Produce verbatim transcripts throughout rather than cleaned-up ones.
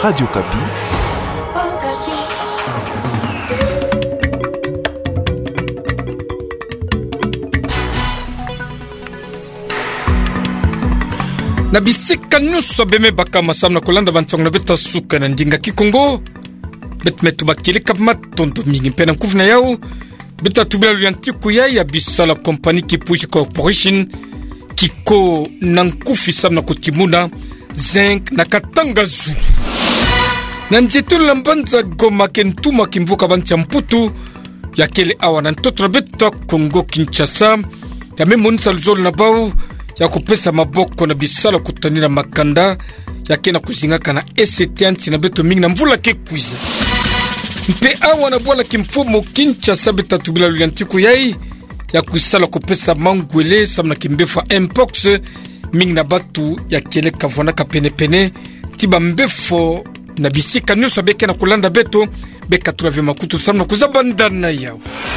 Radio Kapi. Na bisika nyuso beme baka masamna kolanda bantong na beta suka na ndinga kikongo bet metu bakile kapma tonto mingi mpena nkuvna yao beta tubila luyantiku ya ya bisala compagnie Kipushi Corporation kiko nankufi samna kutimuna zinc na katanga zulu na njitu lambanza goma kentuma kimvuka banti ya mputu ya kele awa na ntoto na beta Kongo Kinshasa ya memonisa luzolo na bau ya kupesa maboko na bisala kutanira makanda ya kena kuzingaka na S T anti na beto mingi na mvula ke kuiza mpe awa na bwala kimfumo Kinshasa beta tubila luyantiku yai ya kusala kupesa mangwele samna kimbefa mpox mingi na batu ya kele kavona ka pene pene tiba mbefo na bisika nyuso beke na kulanda beto beka tulave makutu samna kuzabandana yao.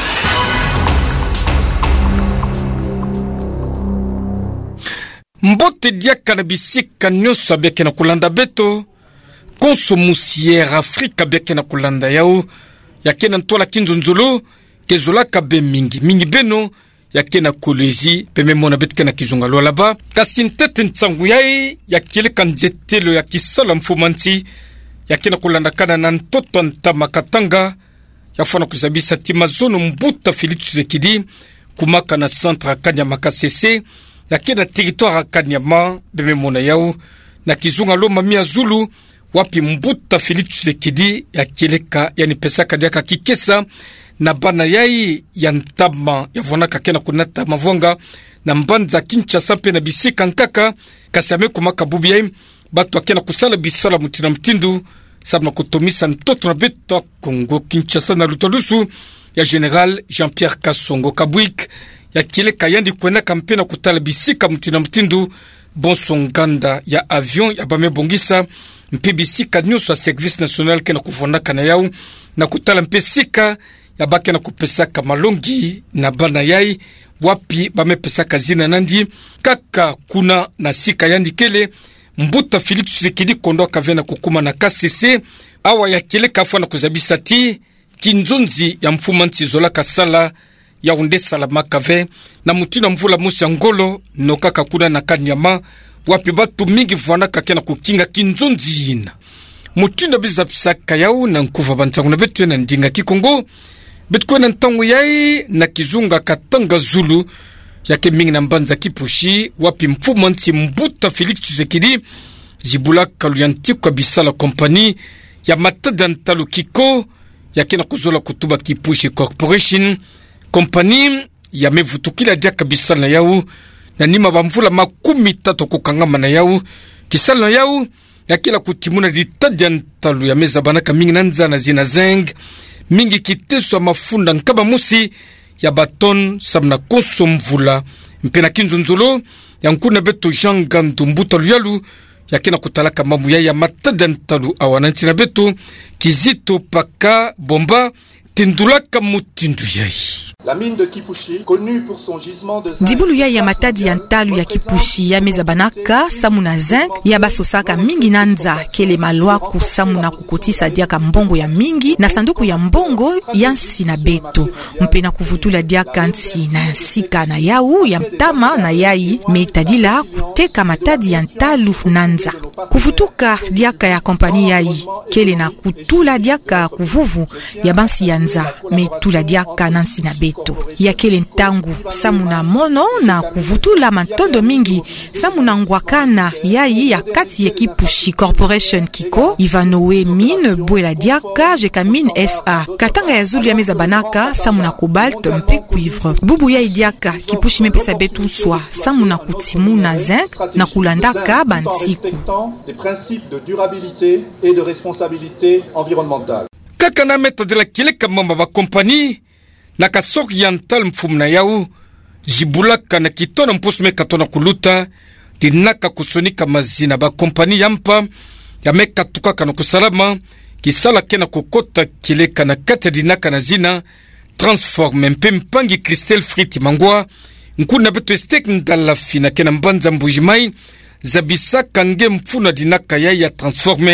Mbote diaka na bisika nyuso beke na kulanda beto konso musiere Afrika beke na kulanda yao yake na ntola kinzonzolo kezola kabe mingi mingi beno yake na kolezi peme mona betke na kizungalo laba kasintete ntsangu yai yakile kanjetelo ya kisala mfumanti yake na kulanda kana na ntoto ntama katanga yafana kuzabisa timazono mbuta Félix Tshisekedi kumaka na centre akanya makasese yake na territoire akanyama beme mona yao na kizungalo mamia zulu wapi mbuta Félix Tshisekedi yakileka yani pesaka diaka kikesa na bana yai ya ntama yavonaka kena kunata mavonga na mbanza Kinshasa pe na bisika nkaka kasame kumaka bubi yai batu akena kusala bisala mutina mtindu sabna kutomisa ntoto na beta Kongo Kinshasa na lutolusu ya General Jean-Pierre Kasongo Kabwik yakileka yandi kwena kampena kutala bisika mutina mtindu bonsonganda ya avion ya bame bongisa mpibisika nyuso ya service national kena kuvonaka na yau na kutala mpesika ya bake na kupesaka malongi na bana yai wapi bame pesaka zina nandi kaka kuna na sika yandi kele mbuta Félix Tshisekedi kondo kavena kukuma na K C C awa ya kele kafwa na kuzabisa ti kinzonzi ya mfumanti zola kasala ya unde salama kave na mutina mvula musi ngolo no kaka kuna na kanyama wapi batu mingi vwana kakena kukinga kinzonzi ina mutina bizapsaka yau na nkuva bantangu na betu na ndinga kikongo betu na ntangu yai na kizunga katanga zulu yake mingi na mbanza Kipushi wapi mfumanti mbuta Félix Tshisekedi jibula kaluyanti kwa bisala compagnie ya matada ntalo kiko yake na kuzola kutuba Kipushi Corporation compagnie ya mevutukila dia kabisa na yau na nima bamvula makumi tatu kukangama na yau kisala na yau ya kila kutimuna ditadia ntalu ya meza banaka mingi nanza na zina zeng mingi kiteswa mafunda nkaba musi ya baton sabna konso mvula mpena kinzunzulo ya nkuna beto janga ndumbuta luyalu ya kina kutalaka mamu ya ya matada ntalu awananti na beto kizito paka bomba tindulaka mutindu yai. La mine de Kipushi, connue pour son gisement de zinc. Dibulu ya ya matadi ya ntalu ya Kipushi ya meza banaka samuna zinc ya basosaka mingi nanza kele malwa kusamuna kukotisa diaka mbongo ya mingi na sanduku ya mbongo ya nsi na beto mpena kuvutula diaka nsi na sika na yau ya mtama na yai metadila kuteka matadi ya ntalu nanza kuvutuka diaka ya kompani yai kele na kutula diaka kuvuvu ya bansi ya nza metula diaka nansi na beto ya kele ntangu samuna mono na kuvutula mantondo mingi samuna ngwakana yai ya kati ya Kipushi Corporation kiko Ivanowe mine bwela diaka jeka mine S A katanga ya zulu ya meza banaka samuna cobalt mpe cuivre bubu ya diaka Kipushi mepesa betu swa samuna kutimuna zinc na kulandaka bansiku les principes de durabilité et de responsabilité environnementale. Kaka na meta de la kileka mamba ba compagnie na kasok yantal mfumna yau jibulaka na kitona mpusume katona kuluta dinaka kusonika mazina ba kompani yampa ya meka tukaka na kusalama kisala kena kokota kileka na kate dinaka na zina transforme mpe mpangi Christelle Friti Mangwa nkuna beto estek ndala fina kena mbanza mbujimai zabisa kange mfuna dinaka ya ya transforme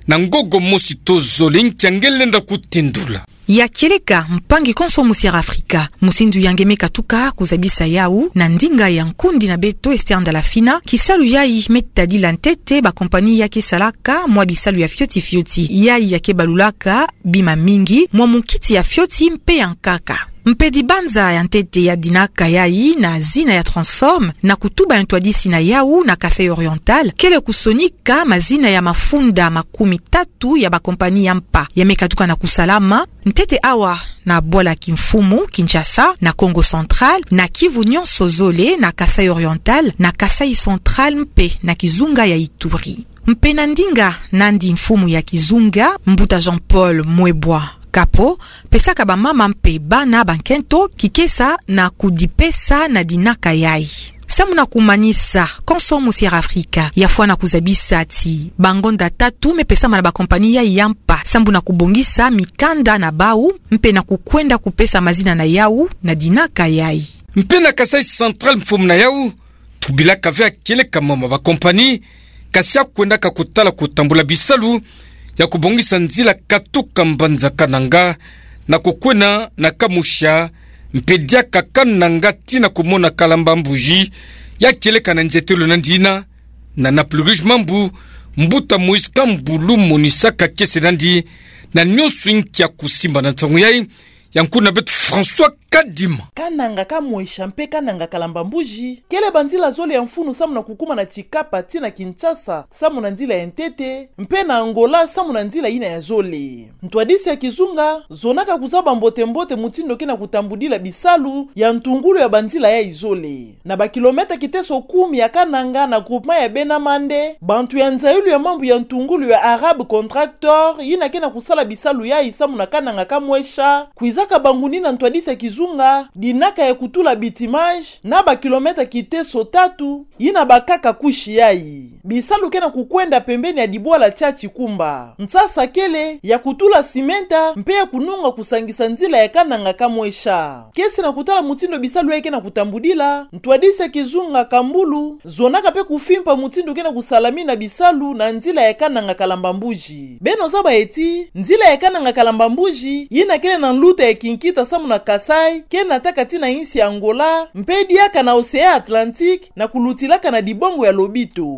na ngogo mosi tozole ntiangelenda kutindula ya keleka mpangi konso musiara Afrika musindu yangemeka tuka kuzabisa yau na ndinga ya nkundi na beto Esther de la Fina kisalu yai metadi lantete ba kompani yake salaka mwa bisalu ya fioti fioti yai yake balulaka bima mingi mwa mukiti ya fioti mpe yankaka mpedi banza ya ntete ya dinaka yai na zina ya Transform na kutuba yantwadisi na yau na Kasai Oriental kele kusonika mazina ya mafunda makumi tatu ya bakompani ya mpa ya mekatuka na kusalama ntete awa na Bola Kimfumu Kinshasa na Congo Central na Kivu Nyonso Zole na Kasai Oriental na Kasai Central mpe na Kizunga ya Ituri mpe na ndinga nandi mfumu ya Kizunga Mbuta Jean-Paul Mwebwa Kapo, pesaka ba mama mpe bana bankento kikesa na kudipesa na dinaka yai. Samuna kumanisa konso musiara Afrika ya fwana kuzabisa ati bangonda tatu mepesa mana ba kompani ya yampa sambu na kubongisa mikanda na bau mpe na kukwenda kupesa mazina na yau na dinaka yai. Mpe na Kasai Central mfumu na yau tubila kavea kele kamama ba kompani kasia kwenda kakutala kutambula bisalu ya kubongisa nzila katuka mbanza kananga na kukwena na kamusha mpedia kakananga tina kumona kalamba mbuji ya keleka na nzetelo na ndina na na pluruj mambu mbuta muiska mbulu monisaka kese nandi na nyosu inkia kusimba na ntangu yai yankuna betu François Kadima kananga kamwesha mpe kananga kalamba mbuji kele banzila zole ya mfunu samu na kukuma na Chikapa tina Kinshasa samu na nzila ya Ntete mpe na Angola samu na nzila ina ya zole ntwadisi ya Kizunga zonaka kuzaba mbote mbote mutindo kena kutambudila bisalu ya ntungulu ya banzila ya izole na bakilometa kiteso kumi ya kananga na groupement ya Benamande bantu ya nzayulu ya mambu ya ntungulu ya Arab Contractor yina kena kusala bisalu ya isamu na kananga kamwesha kuizaka banguni na ntwadisi ya Kizunga dinaka ya kutula bitimage na ba kilometa kiteso tatu yina bakaka kushi yai bisalu kena kukwenda pembeni ya Dibola chachi kumba msasa kele ya kutula simenta mpe ya kununga kusangisa nzila ya kananga kamwesha kesi na kutala mutindo bisalu ya kena kutambudila ntwadisa Kizunga Kambulu zonaka pe kufimpa mutindo kena kusalamina bisalu na nzila ya kananga kalamba mbuji beno zaba eti nzila ya kananga kalamba mbuji yina kele na nluta ya Kinkita samu na Kasai kena taka tina insi ya Angola mpedi yaka na Osea Atlantique na kulutilaka na dibongo ya Lobito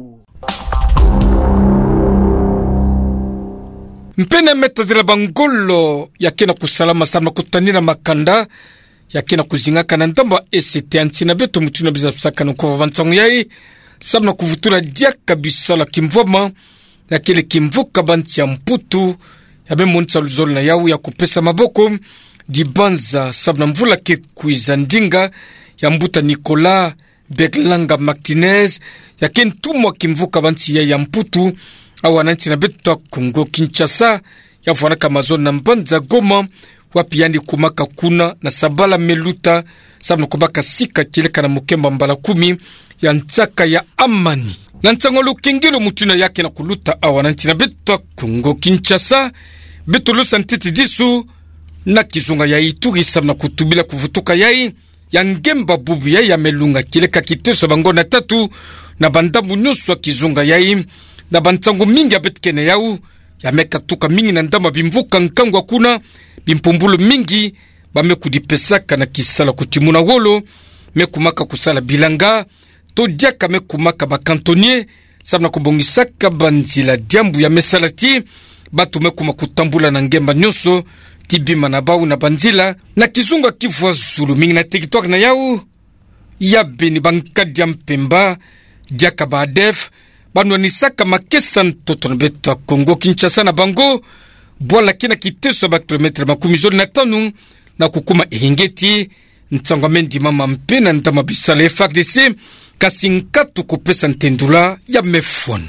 mpena metadila bangolo ya kena kusalama sama kutanina makanda ya kena kuzingaka na ndamba S T antina beto mutuna bizapsaka nuko vantangu yai sama kuvutula diaka bisala kimvoma ya kele kimvuka banti ya mputu ya bemoncha luzolo na yau ya kupesa maboko dibanza sabna mvula ke kuiza ndinga ya mbuta Nicolas Beglanga Martinez ya kentumwa kimvuka banti ya ya mputu awa nanti na beto Kongo Kinshasa ya vwanaka mazona mbanza Goma wapi yandi kumaka kuna na Sabala Meluta sabna kubaka sika kileka na mukemba mbala kumi ya ntaka ya amani na ntangolo kengelo mutuna yake na kuluta awa nanti na beto Kongo Kinshasa beto lusa ntiti disu na Kizunga ya Ituri sabna kutubila kuvutuka yai ya ngemba bubu yai ya melunga kileka kiteso bangona tatu na bandamu nyusu wa Kizunga yai na bantangu mingi ya betkene yau ya meka tuka mingi na ndama bimvuka nkangwa kuna bimpumbulu mingi bame kudipesaka na kisala kutimuna wolo mekumaka kusala bilanga to diaka mekumaka bakantonye sabna kubongisaka banzila diambu ya mesalati batu mekuma kutambula na ngemba nyusu tibima na bau na banzila na Kizunga Kivu Zulu mingi na territoire na yau ya beni bankadia mpemba diaka badef banwa nisaka makesa ntoto na beto Kongo Kinshasa na bango bwala kina kiteso ba kilometre makumi zoli na tanu na kukuma ihingeti ntangwa mendi mama mpe na ndama bisala F A R D C kasi nkatu kupesa ntendula ya mefona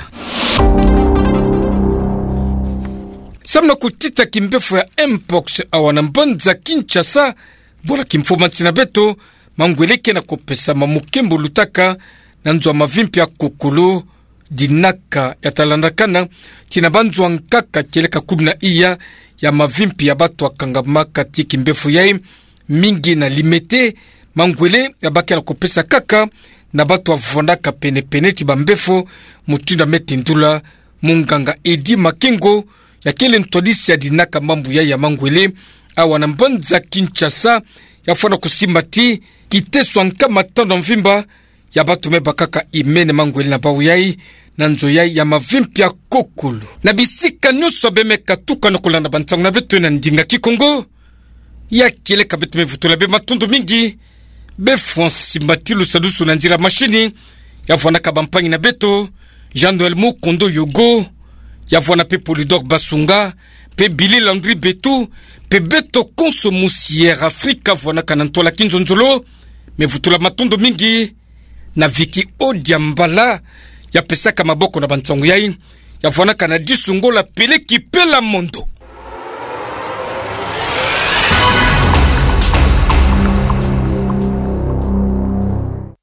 samna kutita kimbefu ya Mpox awana mbonza Kinshasa bola kimfuma tina beto mangweleke na kopesa mamukembo lutaka na nzwa mavimpi ya kokolo dinaka ya talandakana tina banzwa nkaka keleka kubna iya ya mavimpi ya batu akangamaka tiki mbefu yai mingi na limete mangwele ya baki na kopesa kaka na batu avondaka pene pene tiba mbefu mutunda metindula munganga Edi Makengo ya kele ntodisi ya dinaka mambu ya ya mangwele awa na mbanza Kinshasa ya fwana kusimbati kiteswa nka matando mvimba ya batu meba kaka imene mangwele na bawu yai na nzo yai ya mavimpia kokulu na bisika nyuso beme katuka na kulanda bantangu na betu na ndinga kikongo ya kele kabetu mevutula be matundu mingi be fonsi matilu sadusu na njira mashini ya fwana kabampangi na beto Jean Noël Mukondo Yogo ya fwana pe Polydor Basunga pe Billy Landry Beto pe Beto Konso Moussière Afrika fwana kanantola kinzonzolo mevutula matundu mingi na Viki Odiambala ya pesaka maboko na bantangu yai ya fwana kanadisungola pele kipela mondo.